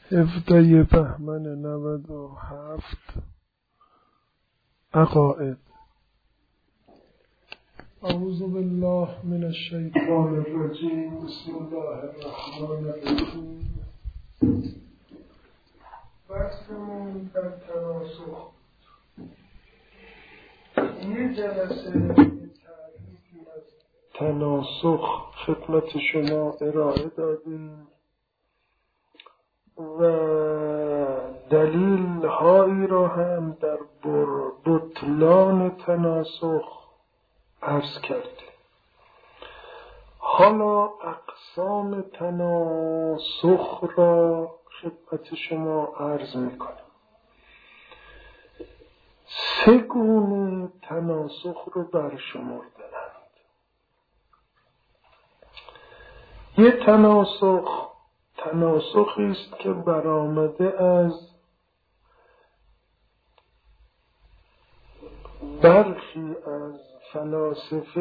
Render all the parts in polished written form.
17 بهمن 97 عقائد. اعوذ بالله من الشیطان الرجیم. بسم الله الرحمن الرحیم. بحثمون در تناسخ. یه جلسه تعریفی از تناسخ خدمت شما ارائه دادیم و دلیل هایی را هم در بطلان تناسخ عرض کردیم. حالا اقسام تناسخ را خدمت شما عرض میکنم. 3 گونه تناسخ رو برشمردند. یه تناسخی است که برآمده از برخی از فلاسفه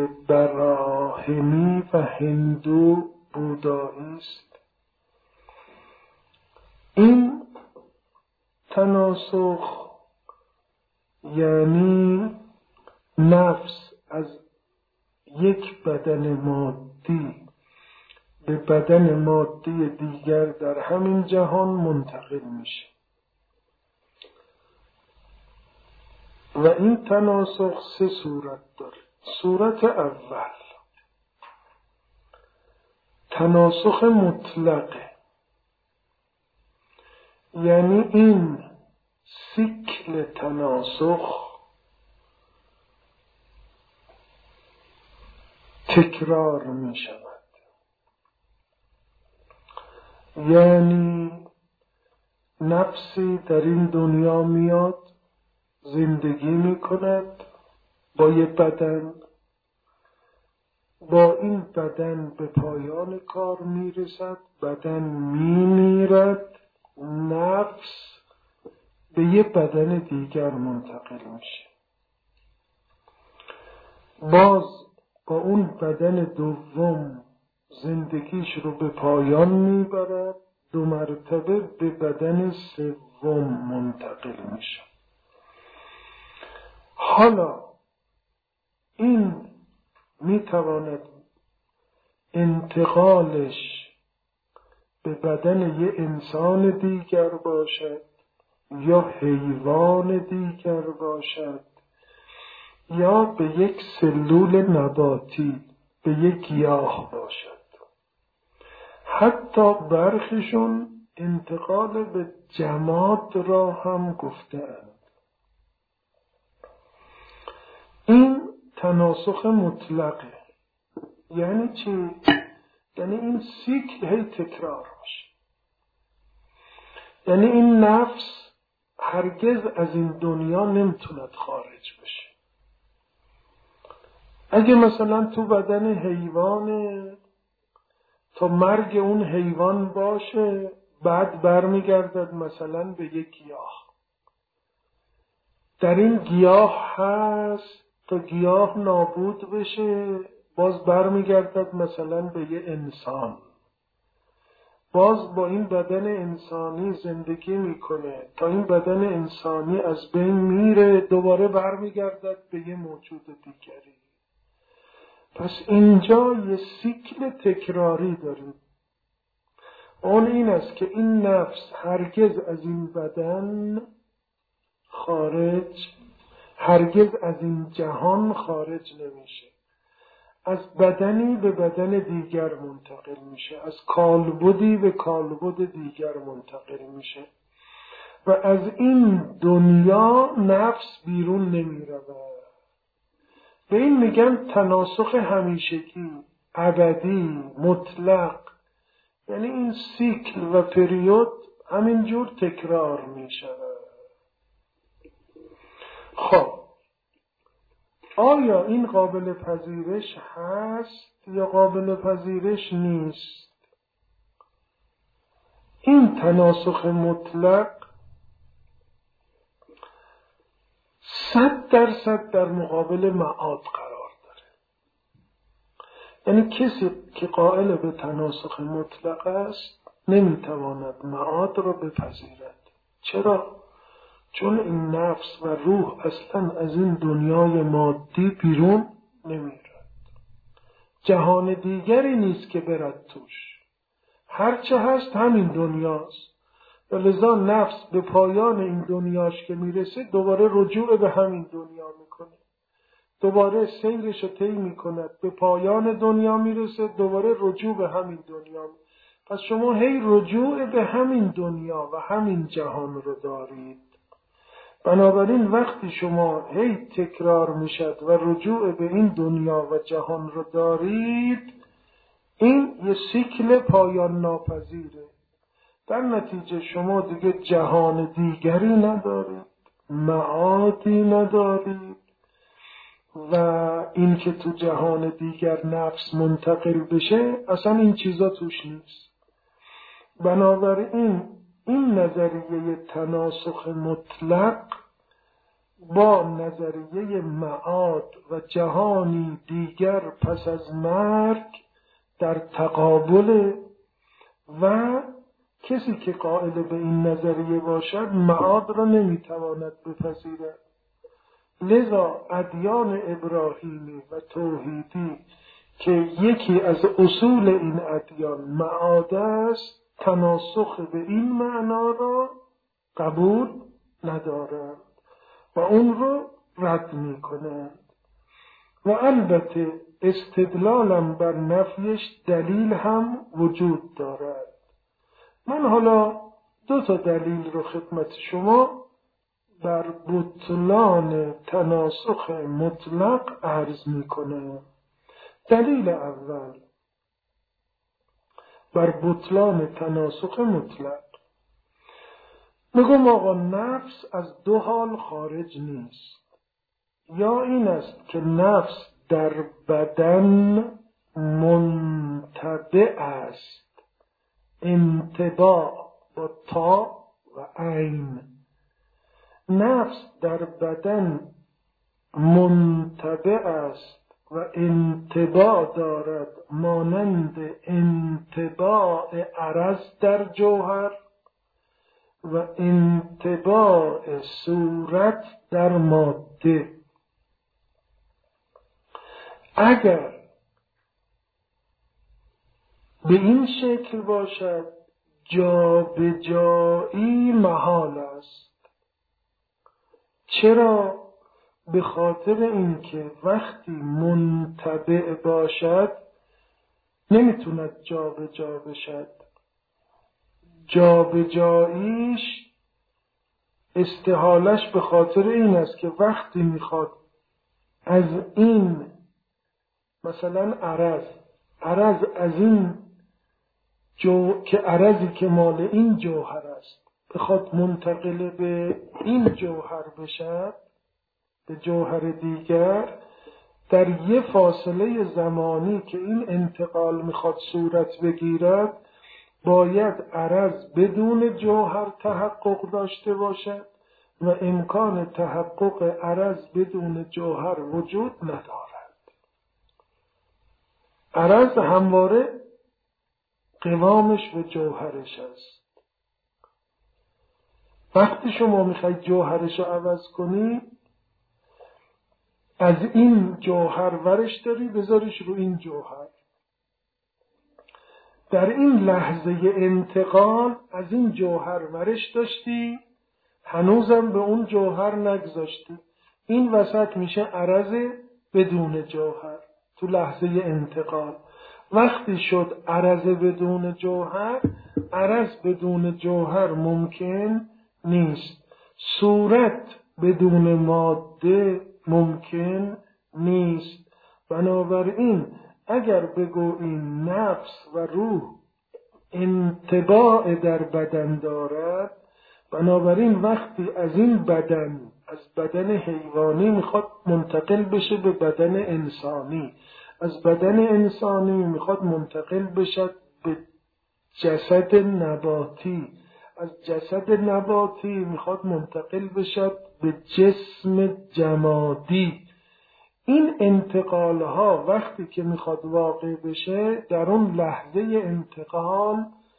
براهمی و هندو بودایی است. این تناسخ یعنی نفس از یک بدن مادی به بدن مادی دیگر در همین جهان منتقل میشه و این تناسخ 3 صورت داره. صورت اول تناسخ مطلقه، یعنی این سیکل تناسخ تکرار می شود، یعنی نفسی در این دنیا میاد، زندگی می کند با یه بدن، با این بدن به پایان کار می رسد، بدن می میرد، نفس به یه بدن دیگر منتقل میشه، باز با اون بدن دوم زندگیش رو به پایان میبرد، 2 مرتبه به بدن سوم منتقل میشه. حالا این میتواند انتقالش به بدن یه انسان دیگر باشد یا حیوان دیگر باشد یا به یک سلول نباتی، به یک گیاه باشد. حتی برخیشون انتقال به جماد را هم گفتند. این تناسخ مطلقه. یعنی چی؟ یعنی این سیکل هی تکرار میشه، یعنی این نفس هرگز از این دنیا نمیتوند خارج بشه. اگه مثلا تو بدن حیوان تا مرگ اون حیوان باشه، بعد برمیگردد مثلا به یک گیاه، در این گیاه هست تا گیاه نابود بشه، باز برمیگردد مثلا به یه انسان، باز با این بدن انسانی زندگی میکنه تا این بدن انسانی از بین میره، دوباره برمیگردد به یه موجود دیگری. پس اینجا یه سیکل تکراری داریم. اون این است که این نفس هرگز از این بدن خارج، هرگز از این جهان خارج نمیشه، از بدنی به بدن دیگر منتقل میشه، از کالبدی به کالبد دیگر منتقل میشه و از این دنیا نفس بیرون نمیرود. به این میگن تناسخ همیشگی، ابدی، مطلق. یعنی این سیکل و پریود همینجور تکرار میشود. خب آیا این قابل پذیرش هست یا قابل پذیرش نیست؟ این تناسخ مطلق 100% در مقابل معاد قرار داره. یعنی کسی که قائل به تناسخ مطلق است نمیتواند معاد را بپذیرد. چرا؟ چون این نفس و روح اصلا از این دنیای مادی بیرون نمیرد. جهان دیگری نیست که برد توش. هرچه هست همین دنیاست. و لذا نفس به پایان این دنیاش که میرسه دوباره رجوع به همین دنیا میکنه. دوباره سیرش رو طی میکند. به پایان دنیا میرسه، دوباره رجوع به همین دنیا. پس شما هی رجوع به همین دنیا و همین جهان رو دارید. بنابراین وقتی شما هی تکرار میشد و رجوع به این دنیا و جهان رو دارید، این یه سیکل پایان ناپذیره. در نتیجه شما دیگه جهان دیگری ندارید، معادی ندارید و این که تو جهان دیگر نفس منتقل بشه اصلا این چیزا توش نیست. بنابراین این نظریه تناسخ مطلق با نظریه معاد و جهانی دیگر پس از مرگ در تقابل و کسی که قائل به این نظریه باشد معاد را نمیتواند بپذیرد. لذا ادیان ابراهیمی و توحیدی که یکی از اصول این ادیان معاد است، تناسخ به این معنا را قبول ندارند و اون رو رد میکنند. و البته استدلالم بر نفیش دلیل هم وجود دارد. من حالا 2 دلیل رو خدمت شما بر بطلان تناسخ مطلق عرض میکنم. دلیل اول بر بطلان تناسخ مطلق، میگم آقا نفس از 2 حال خارج نیست. یا این است که نفس در بدن منتبع است، انتباع با تا و عین. نفس در بدن منتبع است و انتباع دارد مانند انتباع عرض در جوهر و انتباع صورت در ماده. اگر به این شکل باشد جابجایی محال است. چرا؟ به خاطر اینکه وقتی منتبع باشد نمیتوند جابجا بشد. جابجاییش استحالش به خاطر این است که وقتی میخواد از این مثلا عرض از این که عرضی که مال این جوهر است بخواد منتقل به این جوهر بشد، به جوهر دیگر، در یه فاصله زمانی که این انتقال میخواد صورت بگیرد باید عرض بدون جوهر تحقق داشته باشد و امکان تحقق عرض بدون جوهر وجود ندارد. عرض همواره قوامش به جوهرش است. وقتی شما میخواید جوهرش رو عوض کنی، از این جوهر ورش داری بذاریش رو این جوهر. در این لحظه انتقال از این جوهر ورش داشتی، هنوزم به اون جوهر نگذاشتی. این وسط میشه عرض بدون جوهر تو لحظه انتقال. وقتی شد عرض بدون جوهر، عرض بدون جوهر ممکن نیست. صورت بدون ماده ممکن نیست. بنابراین اگر بگوییم نفس و روح انطباع در بدن دارد، بنابراین وقتی از این بدن، از بدن حیوانی میخواد منتقل بشه به بدن انسانی، از بدن انسانی میخواد منتقل بشد به جسد نباتی، از جسد نباتی میخواد منتقل بشد به جسم جمادی. این انتقال ها وقتی که میخواد واقع بشه، در اون لحظه انتقال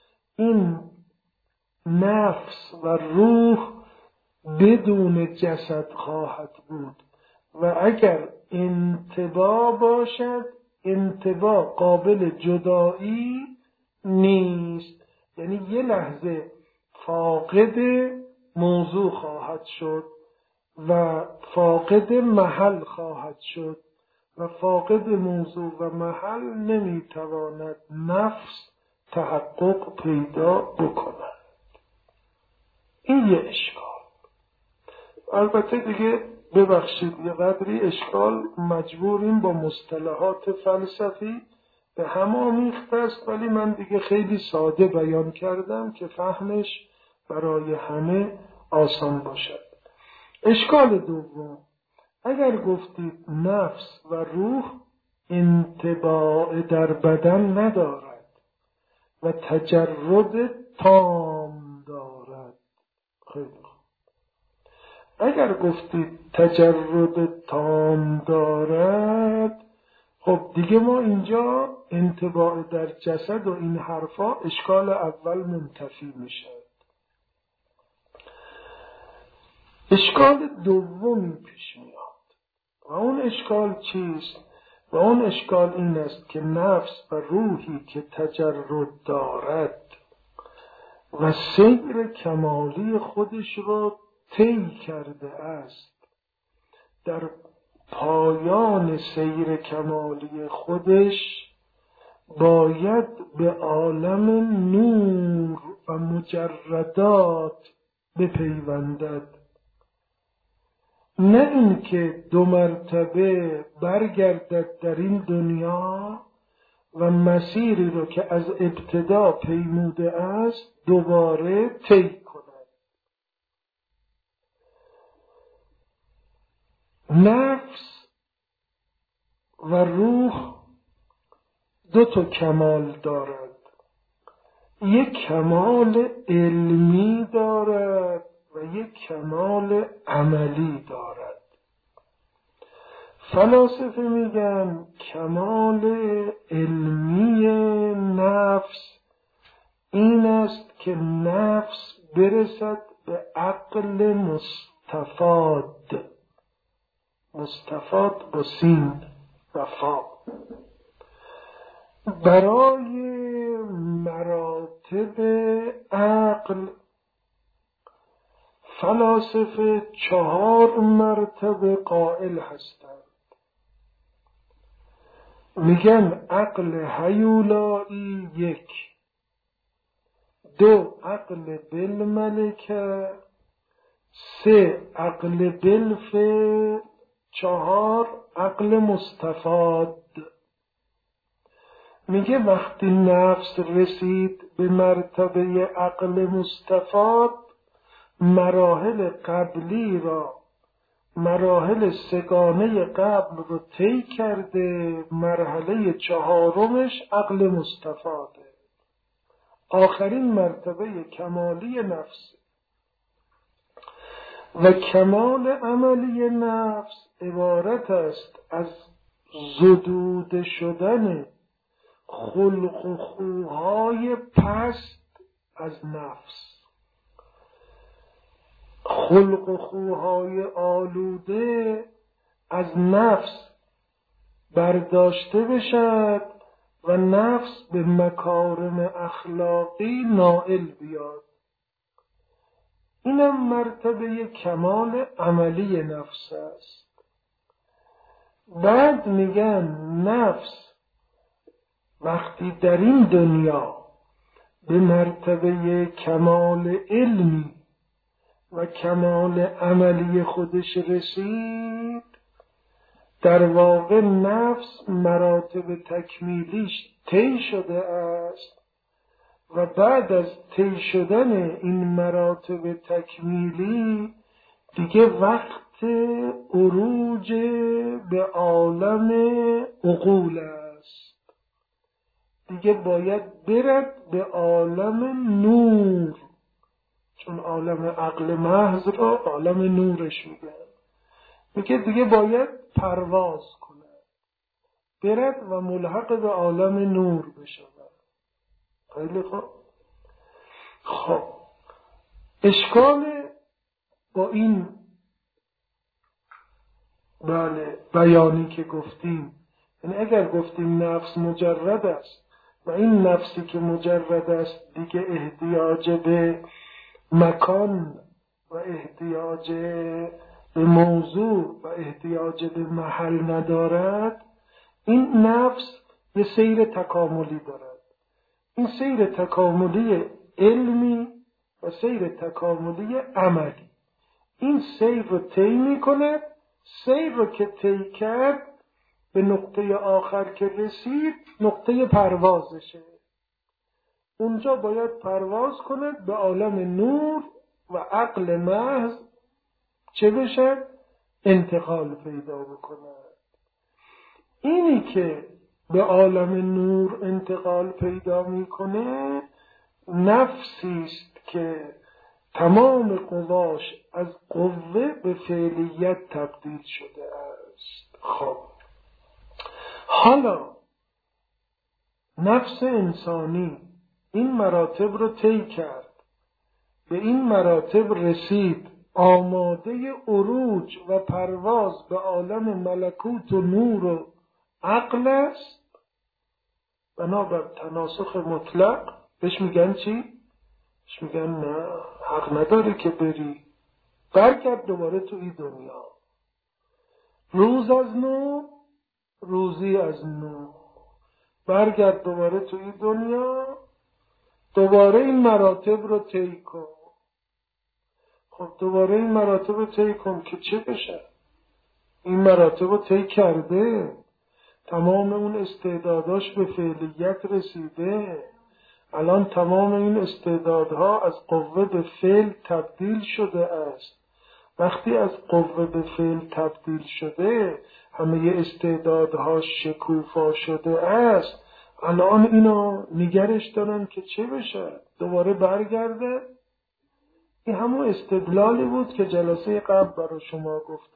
این نفس و روح بدون جسد خواهد بود و اگر انطباع باشد انطباع قابل جدایی نیست، یعنی یه لحظه فاقد موضوع خواهد شد و فاقد محل خواهد شد و فاقد موضوع و محل نمیتواند نفس تحقق پیدا بکند. این یه اشکال. البته دیگه ببخشید یه قدری اشکال مجبوریم با مصطلحات فلسفی به هم آمیخته است، ولی من دیگه خیلی ساده بیان کردم که فهمش برای همه آسان باشد. اشکال دوم، اگر گفتید نفس و روح انطباع در بدن ندارد و تجرد تام دارد، خیلی خوب. اگر گفتید تجرد تام دارد، خب دیگه ما اینجا انطباع در جسد و این حرفا اشکال اول منتفی میشه. اشکال دومی پیش میاد و اون اشکال چیست؟ و اون اشکال این است که نفس و روحی که تجرد دارد و سیر کمالی خودش را طی کرده است، در پایان سیر کمالی خودش باید به عالم نور و مجردات بپیوندد، نه اینکه 2 مرتبه برگردد در این دنیا و مسیری رو که از ابتدا پیموده است دوباره طی کند. نفس و روح 2 کمال دارد. یک کمال علمی دارد و یک کمال عملی دارد. فلاسفه میگن کمال علمی نفس این است که نفس برسد به عقل مستفاد، مستفاد با سین و فا. برای مراتب عقل فلاسفه 4 مرتبه قائل هستند. میگن عقل هیولایی 1، 2 عقل بالملکه، 3 عقل بالفعل، 4 عقل مستفاد. میگه وقتی نفس رسید به مرتبه عقل مستفاد، مراحل قبلی را، مراحل 3 قبل رو طی کرده، مرحله 4مش عقل مستفاده، آخرین مرتبه کمالی نفس. و کمال عملی نفس عبارت است از زدوده شدن خلق و خوهای پست از نفس. خلق و خوهای آلوده از نفس برداشته بشد و نفس به مکارم اخلاقی نائل بیاد. اینم مرتبه کمال عملی نفس است. بعد میگن نفس وقتی در این دنیا به مرتبه کمال علمی و کمال عملی خودش رسید، در واقع نفس مراتب تکمیلیش طی شده است و بعد از طی شدن این مراتب تکمیلی دیگه وقت عروج به عالم عقول است. دیگه باید برد به عالم نور، چون عالم عقل محض را عالم نورش میگن. میگه دیگه باید پرواز کنه، برد و ملحق به عالم نور بشه. خیلی خوب. خب اشکال با این بیانی که گفتیم، یعنی اگر گفتیم نفس مجرد است و این نفسی که مجرد است دیگه احتیاج به مکان و احتیاج به موضوع و احتیاج به محل ندارد، این نفس یه سیر تکاملی دارد. این سیر تکاملی علمی و سیر تکاملی عملی. این سیر رو طی می‌کند. سیر رو که طی کرد به نقطه آخر که رسید نقطه پروازشه. اونجا باید پرواز کند به عالم نور و عقل محض چه بشه؟ انتقال پیدا بکند. اینی که به عالم نور انتقال پیدا میکنه نفسی است که تمام قواش از قوه به فعلیت تبدیل شده است. خب حالا نفس انسانی این مراتب رو طی کرد، به این مراتب رسید، آماده عروج و پرواز به عالم ملکوت و نور و عقل است. بنابر تناسخ مطلق بهش میگن چی؟ بهش میگن نه، حق نداره که بری، برگرد دوباره تو این دنیا. روز از نو، روزی از نو، برگرد دوباره تو این دنیا، دوباره این مراتب رو طی کن. خب دوباره این مراتب رو طی کن که چه بشه؟ این مراتب رو طی کرده، تمام اون استعداداش به فعلیت رسیده، الان تمام این استعدادها از قوه به فعل تبدیل شده است. وقتی از قوه به فعل تبدیل شده، همه استعدادها شکوفا شده است، الان اینو نگرش دارن که چه بشه؟ دوباره برگرده. این همون استدلالی بود که جلسه قبل برای شما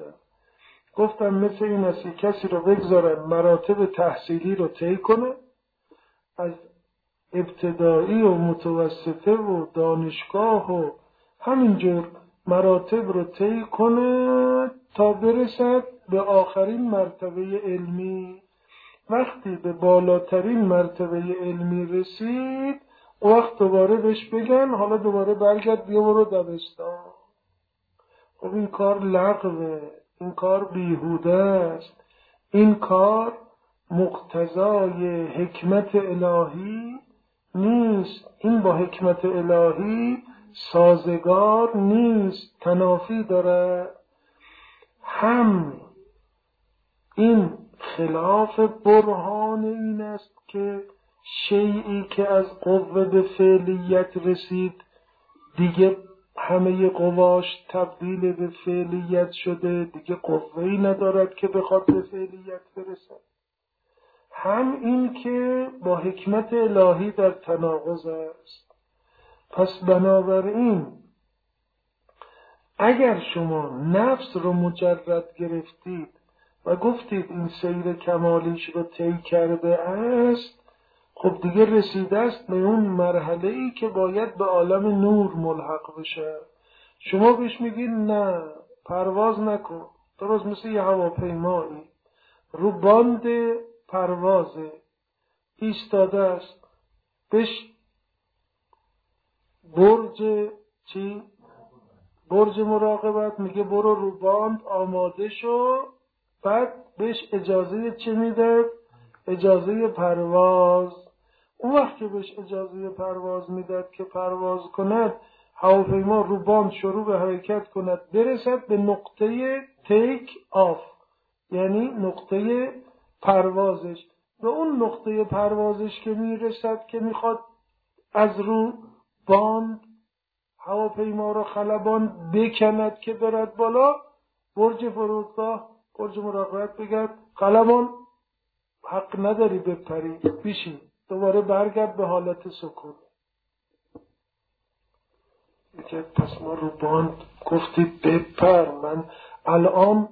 گفتم مثل این است کسی رو بگذارن مراتب تحصیلی رو طی کنه، از ابتدایی و متوسطه و دانشگاه و همینجور مراتب رو طی کنه تا برسد به آخرین مرتبه علمی. وقتی به بالاترین مرتبه علمی رسید، وقت دوباره بهش بگن حالا دوباره برگرد بیا برو دبستان. خب این کار لغوه، این کار بیهوده است، این کار مقتضای حکمت الهی نیست، این با حکمت الهی سازگار نیست، تنافی داره. هم این خلاف برهان این است که شیئی که از قوه به فعلیت رسید دیگه همه قواش تبدیل به فعلیت شده، دیگه قوه‌ای ندارد که بخواد به فعلیت برسه. هم این که با حکمت الهی در تناقض است. پس بنابراین اگر شما نفس رو مجرد گرفتید و گفتید این سیر کمالیش رو طی کرده است، خب دیگه رسیده است به اون مرحله‌ای که باید به عالم نور ملحق بشه. شما بهش میگید نه، پرواز نکن. درست مثل یه هواپیمایی رو باند پروازه ایستاده است، بهش برج مراقبت میگه برو رو باند آماده شو، بعد بهش اجازه چه میده؟ اجازه پرواز. اون وقت که بهش اجازه پرواز میداد که پرواز کند، هواپیما رو باند شروع به حرکت کند، برسد به نقطه تیک آف، یعنی نقطه پروازش. به اون نقطه پروازش که میرسد که میخواد از رو باند هواپیما رو خلبان بکند که برد بالا، برج فرودگاه، برج مراقبت بگرد خلبان حق نداری بپری، بشین، دوباره برگرد به حالت سکون. میگه پس ما رو باند گفتید بپر، من الان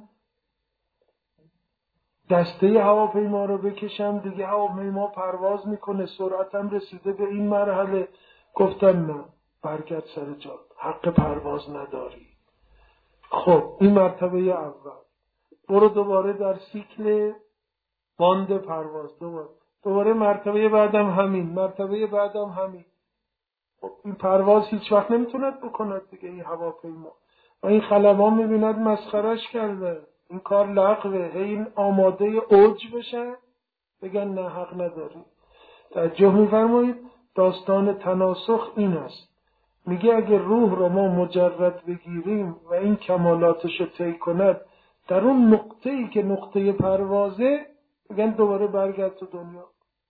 دسته هواپیما رو بکشم دیگه هواپیما پرواز میکنه، سرعتم رسیده به این مرحله. گفتم نه، برگرد سر جا، حق پرواز نداری. خب این مرتبه اول. برو دوباره در سیکل باند پرواز، دوباره مرتبه بعدم همین، مرتبه بعدم همین. خب این پرواز هیچ وقت نمیتوند بکند دیگه. این هواپیما و این خلبان میبیند مسخرش کرده، این کار لغوه، این آماده اوج بشن بگن نه حق نداری. توجه میفرمایید داستان تناسخ این است. میگه اگر روح رو ما مجرد بگیریم و این کمالاتش رو طی کند در اون نقطه‌ای که نقطه پروازه، بگن دوباره برگرد تو دنیا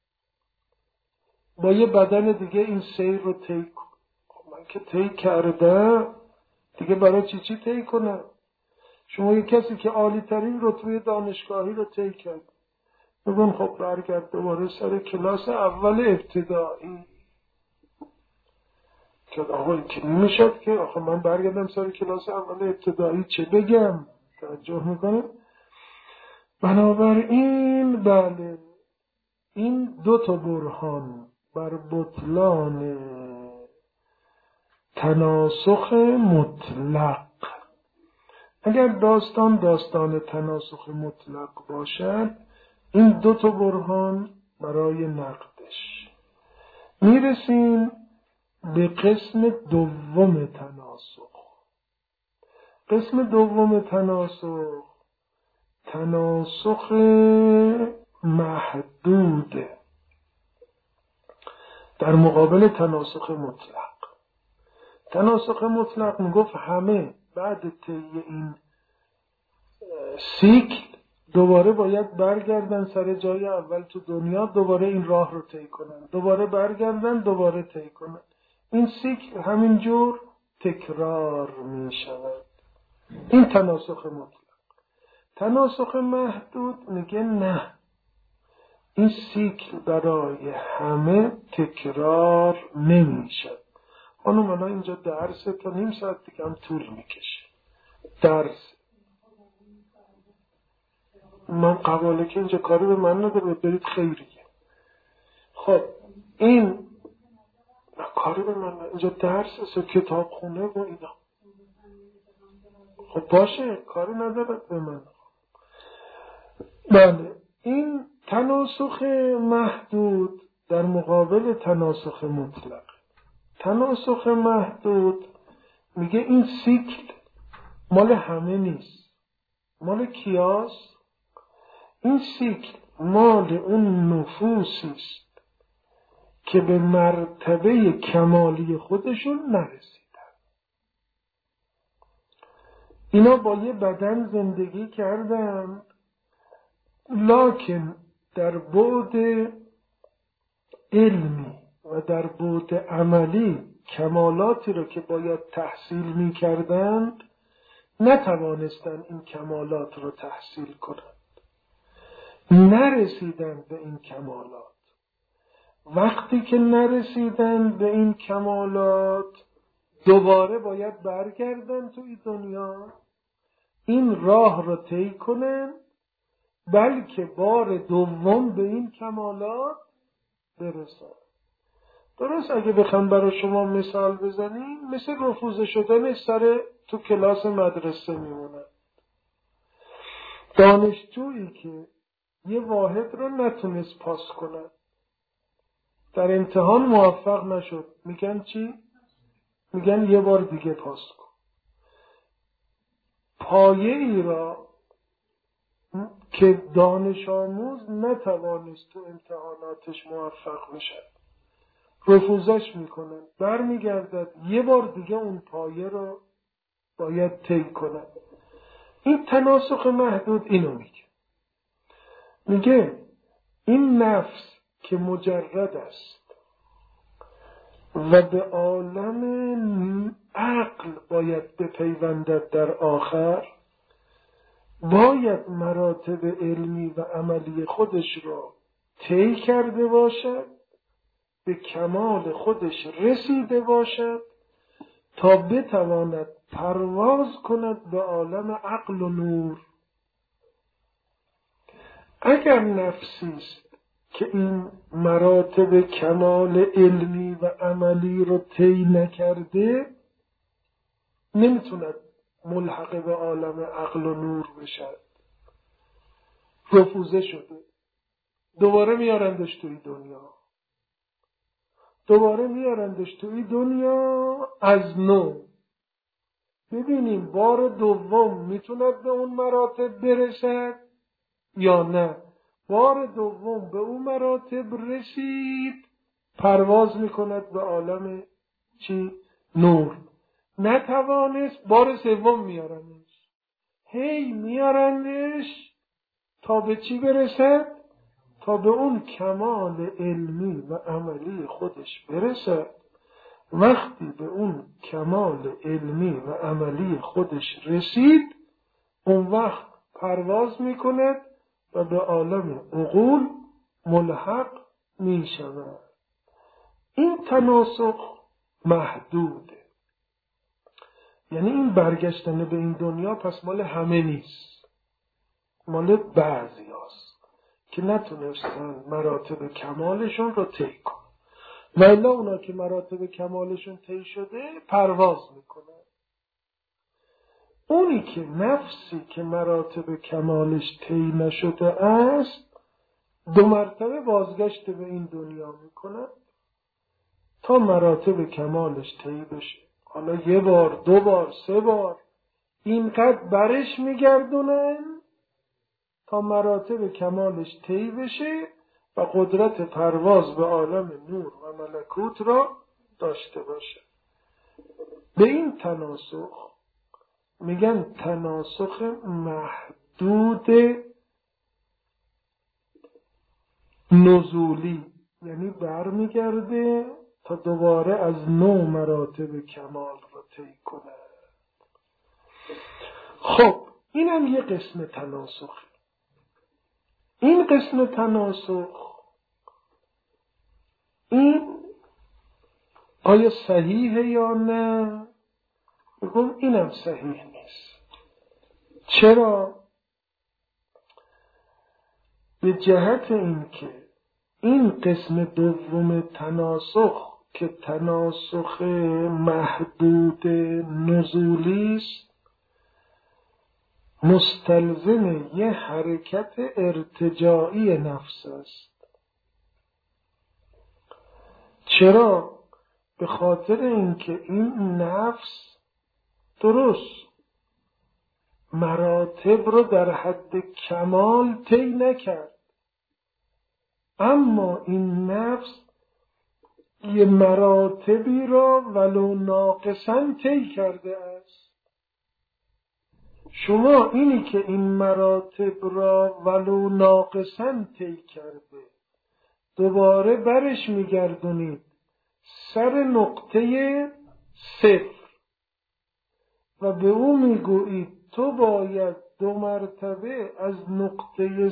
با یه بدن دیگه این سیر رو طی کن. من که طی کردم دیگه برای چی طی کنم؟ شما یه کسی که عالی ترین رتبه دانشگاهی رو طی کرد، بگن خب برگرد دوباره سر کلاس اول ابتدایی. که آقا این که نمیشد که آخه من برگردم سر کلاس اول ابتدایی چه بگم؟ توجه میکنه؟ بنابراین بله این دو تا برهان بر بطلان تناسخ مطلق. اگر داستان تناسخ مطلق باشد این دو تا برهان برای نقدش. میرسیم به قسم دوم تناسخ. قسم دوم تناسخ محدود در مقابل تناسخ مطلق. تناسخ مطلق میگفت همه بعد طی این سیکل دوباره باید برگردن سر جای اول تو دنیا، دوباره این راه رو طی کنن، دوباره برگردن، دوباره طی کنن. این سیکل همینجور تکرار می شود. این تناسخ مطلق. تناسخ محدود میگه نه، این سیکل برای همه تکرار نمی شود. خانم الان اینجا درس تا نیم ساعت دیگه هم طول میکشه. درس من قباله که اینجا کاری به من نداره، برید خیریه. خب این کاری به من نداره. اینجا درس است، کتاب خونه و اینا. خب باشه کاری نداره به من. بله این تناسخ محدود در مقابل تناسخ مطلق. تناسخ محدود میگه این سیکل مال همه نیست. مال کیاست؟ این سیکل مال اون نفوسی است که به مرتبه کمالی خودشون نرسیدن. اینا با یه بدن زندگی کردن، لکن در بعد علمی و در بعد عملی کمالاتی رو که باید تحصیل می کردند نتوانستند این کمالات رو تحصیل کنند، نرسیدند به این کمالات. وقتی که نرسیدند به این کمالات دوباره باید برگردن توی دنیا، این راه رو طی کنن، بلکه بار دوم به این کمالات برسن. درست اگه بخوام برای شما مثال بزنیم، مثل رفوزه شدن سر تو کلاس مدرسه میمونه. دانشجویی که یه واحد رو نتونست پاس کنه، در امتحان موفق نشد، میگن چی؟ میگن یه بار دیگه پاس کن. پایه ای را که دانش آموز نتوانست تو امتحاناتش موفق بشه، رفوزش میکنن، برمیگردد یه بار دیگه اون پایه را باید طی کنن. این تناسخ محدود اینو میگه این نفس که مجرد است و به عالم عقل باید بپیوندد در آخر، باید مراتب علمی و عملی خودش را طی کرده باشد، به کمال خودش رسیده باشد تا بتواند پرواز کند به عالم عقل و نور. اگر نفسی است که این مراتب کمال علمی و عملی رو طی نکرده نمیتوند ملحق به عالم عقل و نور بشد. رفوزه شده، دوباره میارندش توی دنیا، دوباره میارندش توی دنیا از نو. ببینیم بار دوم میتوند به اون مراتب برسد یا نه. بار دوم به اون مراتب رسید، پرواز میکند به عالم چی؟ نور. نتوانست، بار سوم میارندش. هی میارندش تا به چی برسد؟ تا به اون کمال علمی و عملی خودش برسد. وقتی به اون کمال علمی و عملی خودش رسید، اون وقت پرواز میکند و به عالم عقول ملحق میشود. این تناسخ محدوده، یعنی این برگشتن به این دنیا پس مال همه نیست، مال بعضی هست که نتونستن مراتب کمالشون رو طی کنن. و الا اونا که مراتب کمالشون طی شده پرواز میکنن. اونی که نفسی که مراتب کمالش طی نشده است 2 مرتبه بازگشت به این دنیا میکنه تا مراتب کمالش طی بشه. حالا 1 بار، 2 بار، 3 بار اینقدر برش میگردونن تا مراتب کمالش طی بشه و قدرت پرواز به عالم نور و ملکوت را داشته باشه. به این تناسخ میگن تناسخ محدود نزولی، یعنی برمیگرده تا دوباره از نو مراتب کمال را طی کنه. خب اینم یه قسم تناسخ. این قسم تناسخ این آیا صحیحه یا نه؟ بگم اینم صحیح نیست. چرا؟ به جهت اینکه این قسم دوم تناسخ که تناسخ محدود نزولی است مستلزم یه حرکت ارتجاعی نفس است. چرا؟ به خاطر اینکه این نفس درست مراتب رو در حد کمال طی نکرد، اما این نفس یه مراتبی را ولو ناقصاً طی کرده است. شما اینی که این مراتب را ولو ناقصاً طی کرده دوباره برش میگردونید سر نقطه 0 و به او میگویید تو باید 2 مرتبه از نقطه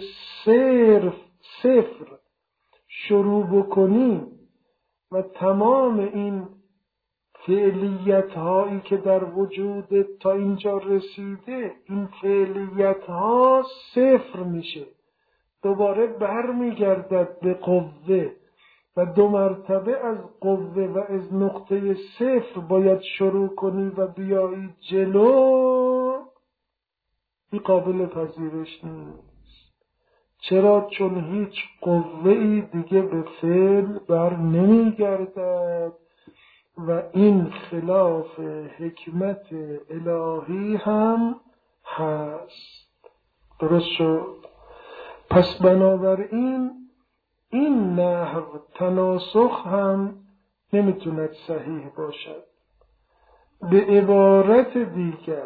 0 شروع بکنی و تمام این فعلیت هایی که در وجود تا اینجا رسیده این فعلیت ها 0 میشه، دوباره برمیگردد به قوه و 2 مرتبه از قوه و از نقطه 0 باید شروع کنی و بیایی جلو. این قابل پذیرش نیست. چرا؟ چون هیچ قوه‌ای دیگه به فعل بر نمیگردد و این خلاف حکمت الهی هم هست. درست شد؟ پس بنابراین این نحو تناسخ هم نمیتوند صحیح باشد. به عبارت دیگر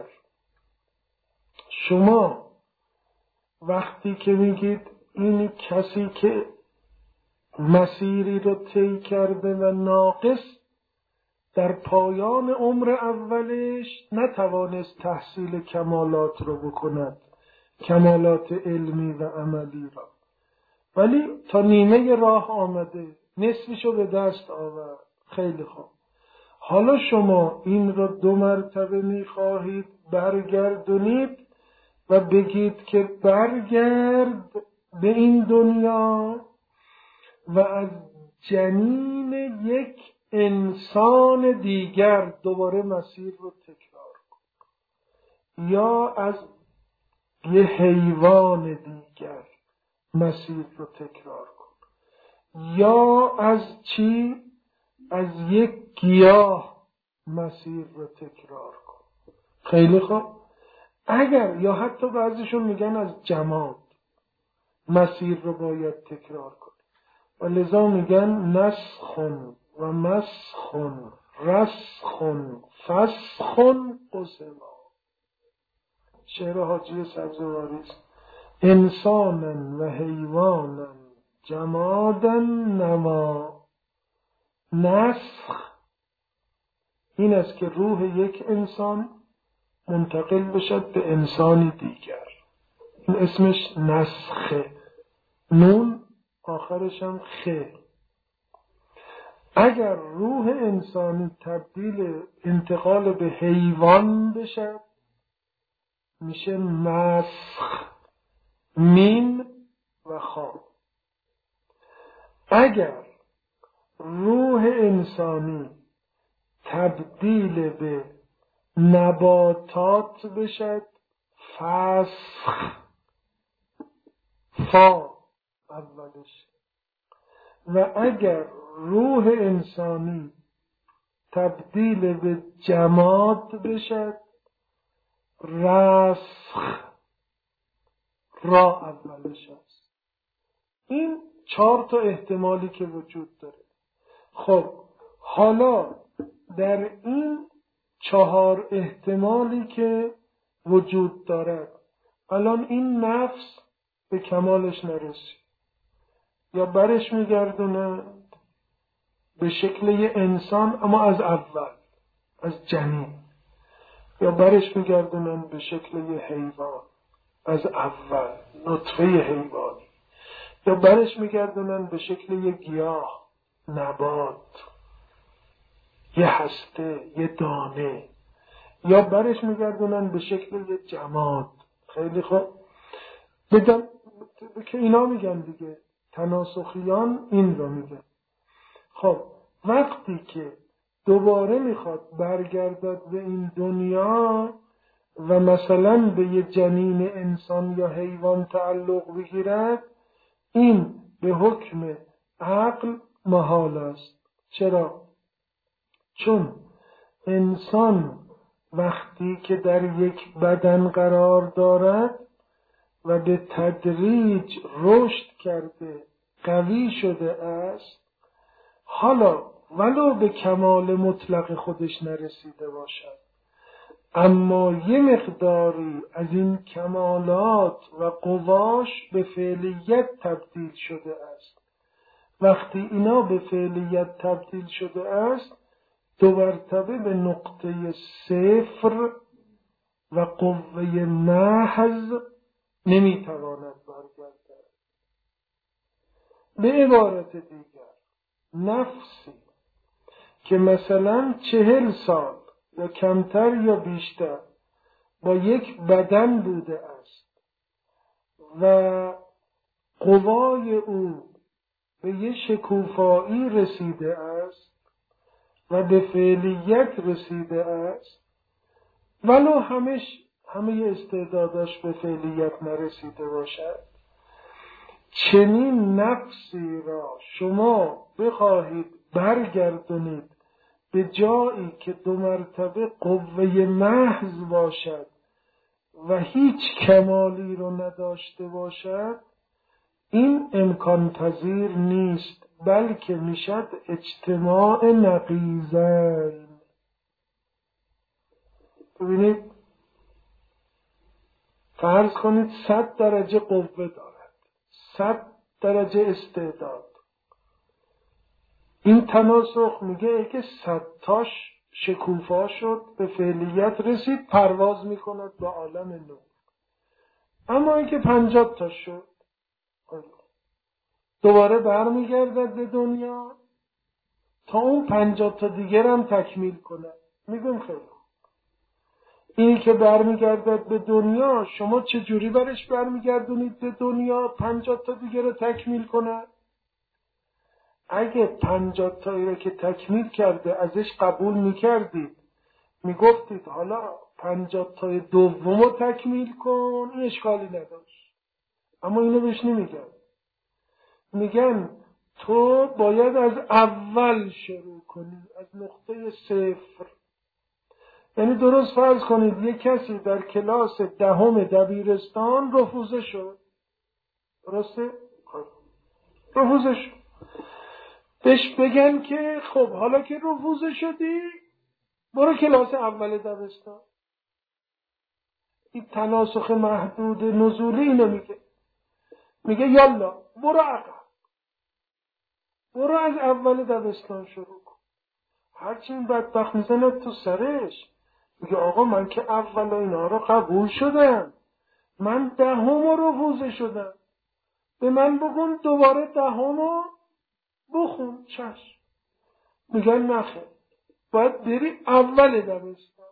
شما وقتی که میگید این کسی که مسیری رو طی کرده و ناقص در پایان عمر اولش نتوانست تحصیل کمالات رو بکند، کمالات علمی و عملی را، ولی تا نیمه راه آمده، نصفشو به دست آورد. خیلی خوب، حالا شما این را 2 مرتبه میخواهید برگردونید و بگید که برگرد به این دنیا و از جنین یک انسان دیگر دوباره مسیر رو تکرار کن، یا از یه حیوان دیگر مسیر رو تکرار کن، یا از چی؟ از یک گیاه مسیر رو تکرار کن. خیلی خوب. اگر یا حتی بعضیشون میگن از جماد مسیر رو باید تکرار کن و لذا میگن نسخن و مسخن رسخن فسخن قسما. شعر حاجی سبزواری است. انسانا و حیوانا جمادا نما. نسخ این است که روح یک انسان منتقل بشد به انسانی دیگر، این اسمش نسخه، نون آخرش هم خه. اگر روح انسانی تبدیل انتقال به حیوان بشد میشه مسخ، میم و خا. اگر روح انسانی تبدیل به نباتات بشد فسخ، فا اولش. و اگر روح انسانی تبدیل به جماد بشد رسخ، را اولش است. این 4 تا احتمالی که وجود داره. خب حالا در این 4 احتمالی که وجود دارد الان این نفس به کمالش نرسید، یا برش میگردونه به شکل یه انسان اما از اول، از جنین، یا برش میگردونن به شکل یه حیوان از اول، نطفه حیوانی، یا برش میگردونن به شکل یه گیاه، نبات، یه هسته، یه دانه، یا برش میگردونن به شکل یه جماد. خیلی خوب. بدن که اینا میگن دیگه، تناسخیان این رو میگن. خب وقتی که دوباره میخواد برگردد به این دنیا و مثلا به یه جنین انسان یا حیوان تعلق بگیرد، این به حکم عقل محال است. چرا؟ چون انسان وقتی که در یک بدن قرار دارد و به تدریج رشد کرده قوی شده است، حالا ولو به کمال مطلق خودش نرسیده باشد اما یه مقداری از این کمالات و قواش به فعلیت تبدیل شده است. وقتی اینا به فعلیت تبدیل شده است 2 مرتبه به نقطه 0 و قوه محض نمیتواند برگردد. به عبارت دیگر نفسی که مثلا 40 سال یا کمتر یا بیشتر با یک بدن بوده است و قوای او به یک شکوفایی رسیده است و به فعلیت رسیده است، ولو همه استعداداش به فعلیت نرسیده باشد، چنین نفسی را شما بخواهید برگردونید به جایی که 2 مرتبه قوه محض باشد و هیچ کمالی رو نداشته باشد، این امکان پذیر نیست، بلکه میشد اجتماع نقیضین. ببینید فرض کنید 100 درجه قوه دارد، 100 درجه استعداد. این تناسخ میگه که 100 تاش شکوفا شد، به فعلیت رسید، پرواز میکند به عالم نور. اما اینکه 50 تا شد دوباره برمیگردد به دنیا تا اون 50 تا دیگر هم تکمیل کنه. میگم خیلی اینی که برمیگردد به دنیا شما چجوری برش برمیگردونید به دنیا 50 تا دیگر رو تکمیل کنه؟ اگه 50 تایی رو که تکمیل کرده ازش قبول میکردید، میگفتید حالا 50 تای دوم رو تکمیل کن، این اشکالی نداشت. اما اینو بهش نمیگن. میگن تو باید از اول شروع کنی، از نقطه صفر. یعنی درست فرض کنید یک کسی در کلاس 10 دبیرستان رفوزه شد. درسته؟ رفوزه شد. بهش بگن که خب حالا که رفوزه شدی برو کلاس اول دبستان. این تناسخ محدود نزولی اینو میگه یالا برو عقب، برو از اول دبستان شروع کن. هرچی این بدبخت میزنه تو سرش، میگه آقا من که اول اینا رو قبول شدم، من 10 رو رفوزه شدم، به من بگون دوباره 10 رو بخون. چشم. میگن نخیر، باید بری اول دبستان.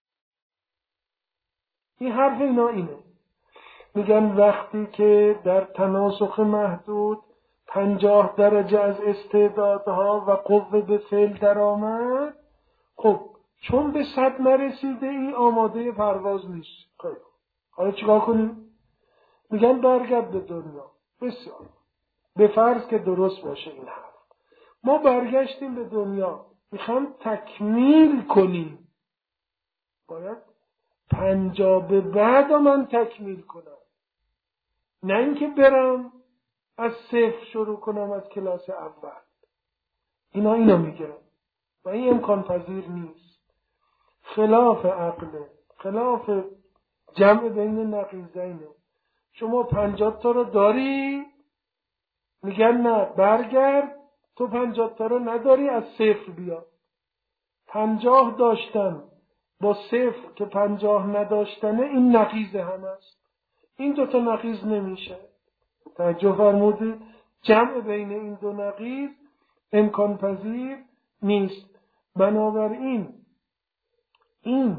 این حرف اینا اینه. میگن وقتی که در تناسخ محدود 50 درجه از استعدادها و قوه به فعل در آمد، خب چون به 100 نرسیده ای آماده پرواز نیست. خب حالا چیکار کنیم؟ میگن برگرد به دنیا. بسیار به فرض که درست باشه این حرف، ما برگشتیم به دنیا، میخوام تکمیل کنیم، باید 50 به بعد من تکمیل کنم، نه اینکه برم از صفر شروع کنم از کلاس اول. اینو میگن و این امکان پذیر نیست، خلاف عقله، خلاف جمع بین نقیضینه. شما 50 تا رو داری، میگن نه برگرد، تو 50 تا رو نداری از صفر بیا. 50 داشتن با صفر که 50 نداشتنه، این نقیض هم است. این دوتا نقیض نمیشه. توجه فرمودید؟ جمع بین این دو نقیض امکان پذیر نیست. بنابراین این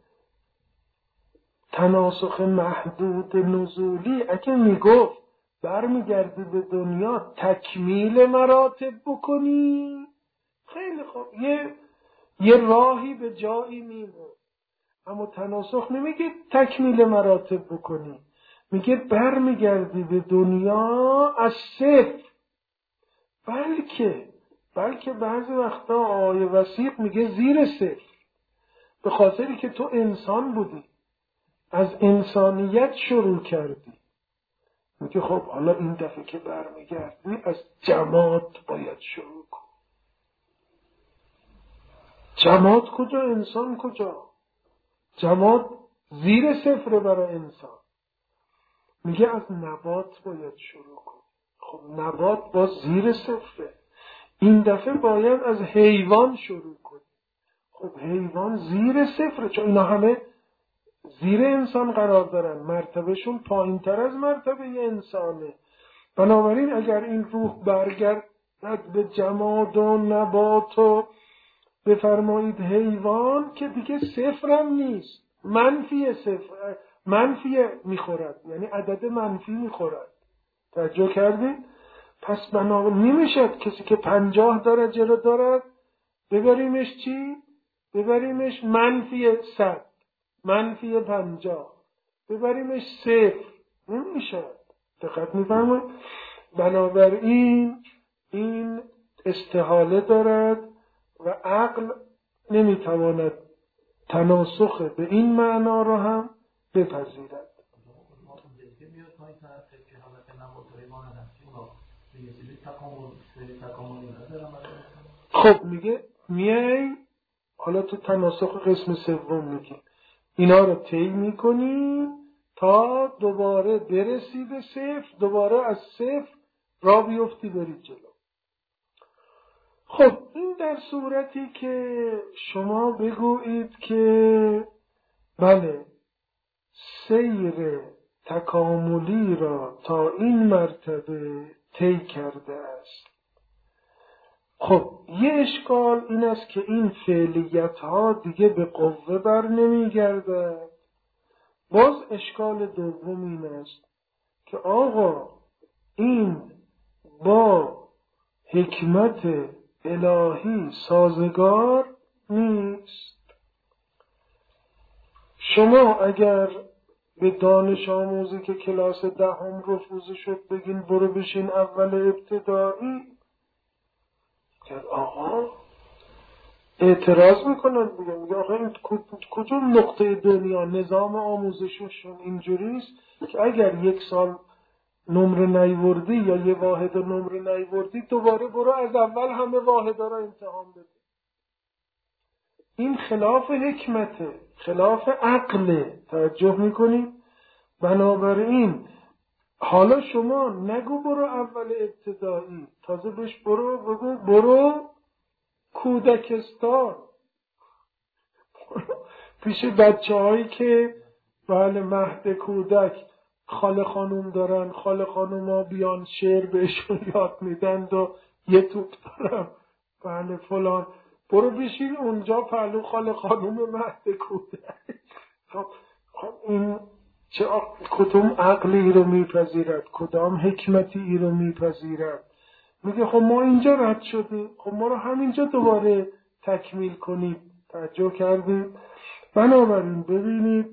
تناسخ محدود نزولی اگه میگفت برمیگردی به دنیا تکمیل مراتب بکنی، خیلی خوب، یه راهی به جایی میمون. اما تناسخ نمیگه تکمیل مراتب بکنی، میگه برمیگردی به دنیا از صفر. بلکه بعضی وقتا آقای وسیق میگه زیر صفر، به خاطری که تو انسان بودی، از انسانیت شروع کردی. میگه خب حالا این دفعه که برمیگردی از جماد باید شروع کن. جماد کجا؟ انسان کجا؟ جماد زیر صفر برای انسان. میگه از نبات باید شروع کن. خب نبات با زیر صفره، این دفعه باید از حیوان شروع کن. خب حیوان زیر صفره، چون اینا همه زیر انسان قرار دارن، مرتبهشون پایین تر از مرتبه انسانه. بنابراین اگر این روح برگردد به جماد و نبات و بفرمایید حیوان، که دیگه صفر هم نیست، منفی صفر، منفی میخورد، یعنی عدد منفی میخورد. توجه کردید؟ پس بنابراین نمیشد کسی که 50 درجه رو دارد ببریمش چی؟ ببریمش منفی 100، منفی 50، ببریمش صفر. نمیشد. دقت میفرمایید؟ بنابراین این استحاله دارد و عقل نمیتواند تناسخ به این معنا را هم بپذیرد. خب میگه میای حالا تو تناسخ قسم سوم میگه اینا رو طی میکنی تا دوباره برسی به صفر، دوباره از صفر را بیفتی بری جلو. خب این در صورتی که شما بگویید که بله سیر تکاملی را تا این مرتبه طی کرده است. خب یه اشکال این است که این فعلیت ها دیگه به قوه بر نمی گردد. باز اشکال دوم این است که آقا این با حکمت الهی سازگار نیست. شما اگر به دانش آموزی که کلاس دهم رفوزی شد بگین برو بشین اول ابتدایی، که آقا اعتراض میکنن، میگن آقا این کدوم نقطه دنیا نظام آموزششون اینجوریست که اگر یک سال نمره نیوردی یا یه واحد نمره نیوردی دوباره برو از اول همه واحدا رو امتحان بده. این خلاف حکمته، خلاف عقله. توجه میکنید؟ بنابراین حالا شما نگو برو اول ابتدایی، تازه بهش بگو برو کودکستان، پیش بچه هایی که بله مهد کودک خاله خانوم دارن، خاله خانوم ها بیان شعر بهشون یاد میدن و یه توپ دارن بله فلان، برو بشین اونجا پهلو خاله خانوم مهد کودک. خب این چه کدوم عقلی رو میپذیرد؟ کدام حکمتی ای رو میپذیرد؟ میگه خب ما اینجا رد شدیم، خب ما رو همینجا دوباره تکمیل کنید. توجه کردید؟ بنابراین ببینید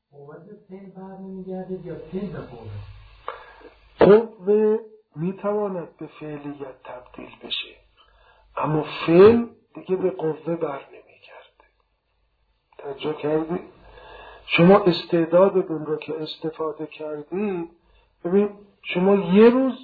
قوه میتواند به فعلیت تبدیل بشه، اما فعل دیگه به قوه بر نمیگرده. توجه کردید؟ شما استعدادتون رو که استفاده کردید، ببین شما یه روز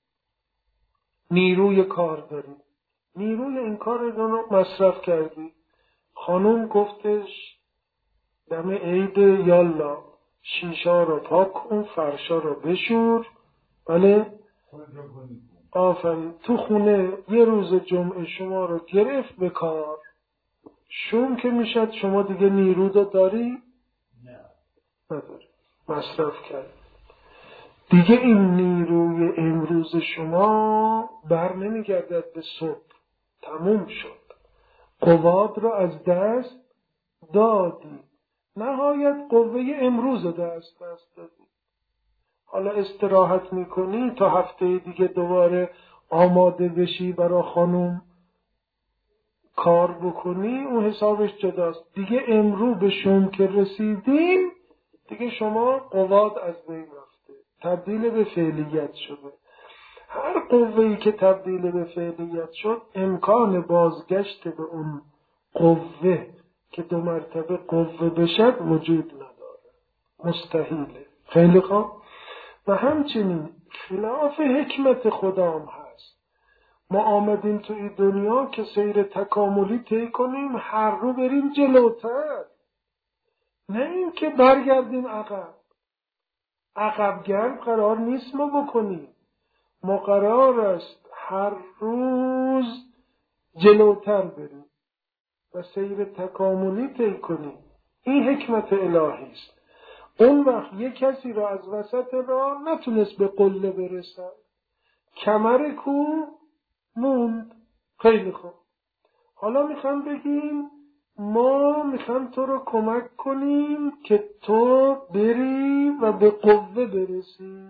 نیروی کار دارید، نیروی این کار رو مصرف کردید. خانوم گفتش دم عید یالا شیشا رو پاک کن، فرشا رو بشور، بله آفرین. تو خونه یه روز جمعه شما رو گرفت به کار، شوم که میشد شما دیگه نیرو داری؟ نداری، مصرف کرد. دیگه این نیروی امروز شما بر نمیگردد به صبح، تموم شد، قوات رو از دست دادی، نهایت قوه امروز رو دست دادی. حالا استراحت میکنی تا هفته دیگه دوباره آماده بشی برای خانوم کار بکنی، اون حسابش جداست. دیگه امروز به شوم که رسیدیم دیگه شما قوات از بین رفته، تبدیل به فعلیت شده. هر قوه‌ای که تبدیل به فعلیت شد امکان بازگشت به اون قوه که دو مرتبه قوه بشد وجود نداره، مستحیله. خیلی خوب. و همچنین خلاف حکمت خدا هم هست. ما آمدیم تو این دنیا که سیر تکاملی طی کنیم، هر رو بریم جلوتر، نه این که برگردیم عقب. عقب گرد قرار نیست ما بکنیم، ما قرار است هر روز جلوتر بریم و سیر تکاملی طی کنیم. این حکمت الهی است. اون وقت یک کسی را از وسط راه نتونست به قله برسد، کمر کو موند. خیلی خوب. حالا میخوام بگیم ما میخوام تو رو کمک کنیم که تو بری و به قوه برسی.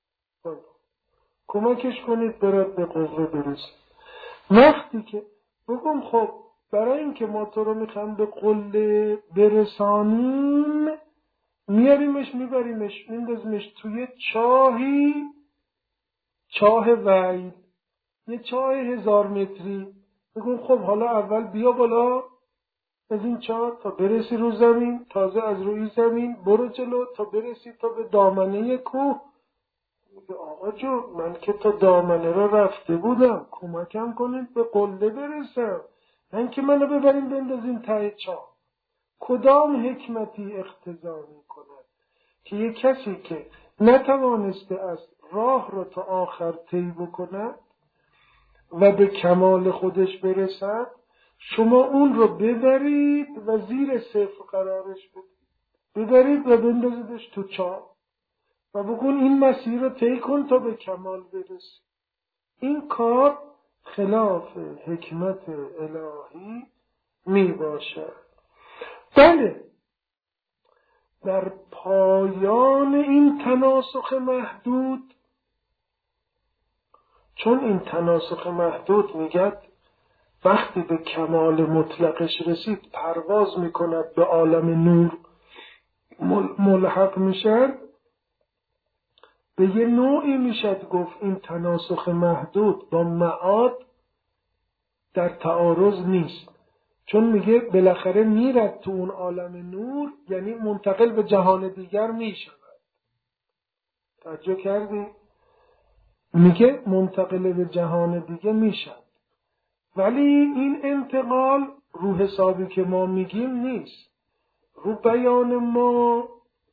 کمکش کنید برد به قوه برسید. وقتی که بگم خب برای اینکه ما تو رو میخوام به قله برسانیم، میاریمش میبریمش میندازیمش توی چاهی، چاه وعید، یه چاه 1000 متری. بگم خب حالا اول بیا بالا از این چاه تا برسی رو زمین، تازه از روی زمین برو جلو تا برسی تا به دامنه کوه. میگه آقا جون من که تا دامنه را رفته بودم، کمکم کنید به قله برسم، نه که منو ببرین بندازین ته چاه. کدام حکمتی اقتضا میکند که یک کسی که نتوانسته است راه را تا آخر طی بکند و به کمال خودش برسد، شما اون رو ببرید و زیر صفر قرارش بدید، ببرید و بندازیدش تو چاه و بگون این مسیر رو طی کن تا به کمال برسی. این کار خلاف حکمت الهی می باشد. بله، در پایان این تناسخ محدود چون این تناسخ محدود میگد وقتی به کمال مطلقش رسید پرواز میکند به عالم نور ملحق میشد، به یه نوعی میشد گفت این تناسخ محدود با معاد در تعارض نیست، چون میگه بالاخره میرد تو اون عالم نور، یعنی منتقل به جهان دیگر میشود. توجه کردی؟ میگه منتقل به جهان دیگه میشد، ولی این انتقال رو حسابی که ما میگیم نیست، رو بیان ما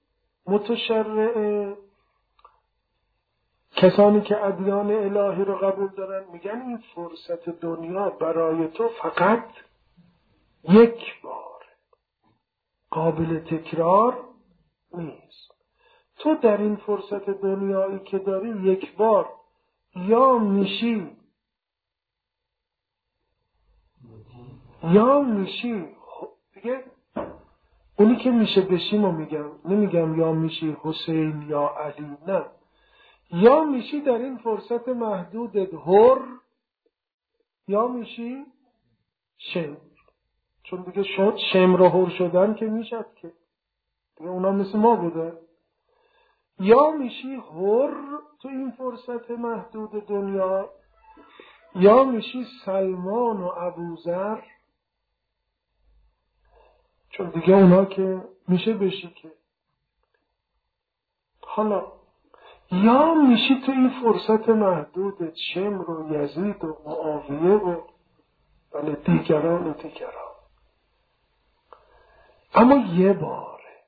متشرع کسانی که ادیان الهی رو قبول دارن میگن این فرصت دنیا برای تو فقط یک بار، قابل تکرار نیست. تو در این فرصت دنیایی که داری یک بار یا میشی دیگه اونی که میشه بشیم و میگم، نمیگم یا میشی حسین یا علی، نه، یا میشی در این فرصت محدودت حر یا میشی شمر. چون دیگه شد شمر و حر شدن که میشد که دیگه اونا مثل ما بوده. یا میشی حر تو این فرصت محدود دنیا، یا میشی سلمان و ابوذر، چون دیگه اونا که میشه بشی که. حالا یا میشی تو این فرصت محدود شمر و یزید و معاویه و بله دیگران. اما یه باره،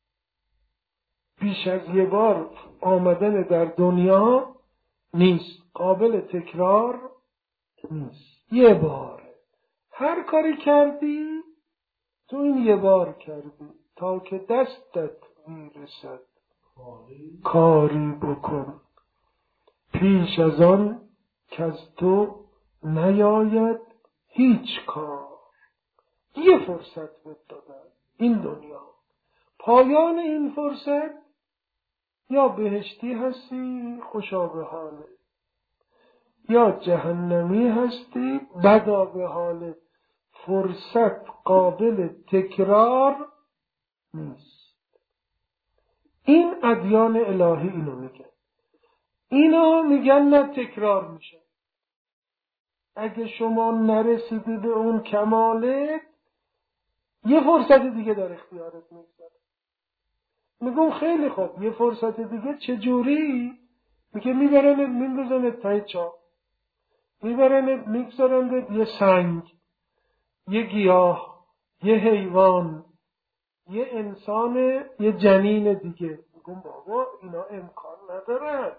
بیش از یه بار آمدن در دنیا نیست، قابل تکرار نیست. یه باره هر کاری کردی تو این یه بار کردی، تا که دستت میرسد کاری بکن، پیش از آن که از تو نیاید هیچ کار. یه فرصت بهت دادن این دنیا، پایان این فرصت یا بهشتی هستی خوشا به حاله، یا جهنمی هستی بدا به حاله. فرصت قابل تکرار نیست. این ادیان الهی اینو میگن. اینا میگن نه تکرار میشه. اگه شما نرسیدی به اون کماله، یه فرصت دیگه در اختیارت میگذاره. میگم خیلی خوب، یه فرصت دیگه چجوری؟ میگه میبرنت میندازنت تای چاه، میبرنت میگذارنت یه سنگ، یه گیاه، یه حیوان، یه انسان، یه جنین دیگه. میگم بابا اینا امکان نداره.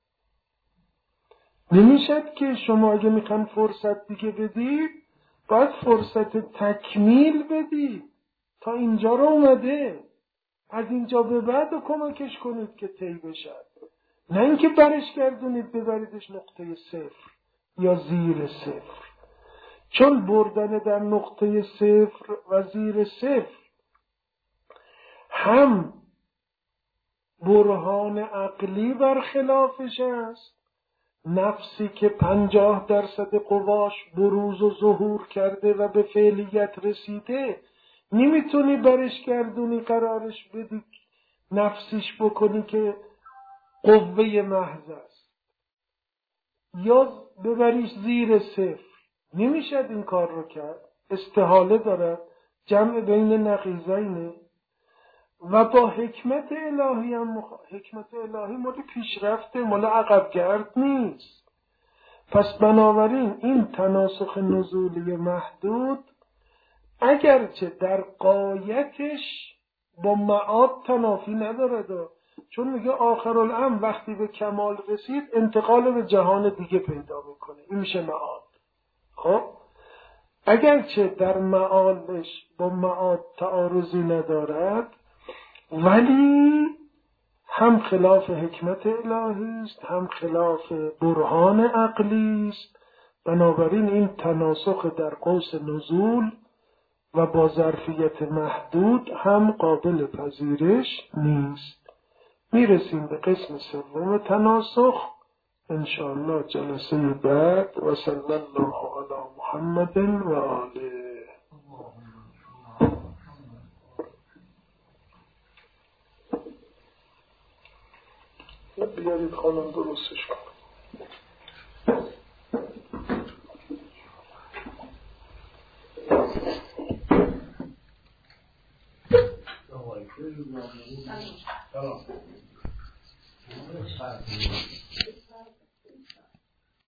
نمیشد که شما اگه میخوان فرصت دیگه بدید باید فرصت تکمیل بدید. تا اینجا رو اومده، از اینجا به بعد رو کمکش کنید که طی بشد، نه اینکه برش گردونید ببریدش نقطه صفر یا زیر صفر. چون بردن در نقطه صفر و زیر صفر هم برهان عقلی برخلافش است، نفسی که 50% قواش بروز و ظهور کرده و به فعلیت رسیده، نمیتونی برش گردونی قرارش بدی نفسیش بکنی که قوه محض است، یا ببریش زیر صفر. نمیشد این کار رو کرد، استحاله دارد، جمع بین نقیضینه. و با حکمت الهی هم حکمت الهی مال پیشرفته، مال عقبگرد نیست. پس بنابراین این تناسخ نزولی محدود اگرچه در غایتش با معاد تنافی ندارد، چون میگه آخرالامر وقتی به کمال رسید انتقال به جهان دیگه پیدا میکنه، این میشه معاد. خب اگرچه در معادش با معاد تعارضی ندارد، ولی هم خلاف حکمت الهی است، هم خلاف برهان عقلی است. بنابراین این تناسخ در قوس نزول و با ظرفیت محدود هم قابل پذیرش نیست. میرسیم به قسم سوم تناسخ، انشاءالله جلسه بعد و صلی الله علی محمد و آله. بیارید خانم درستش کن. سلام.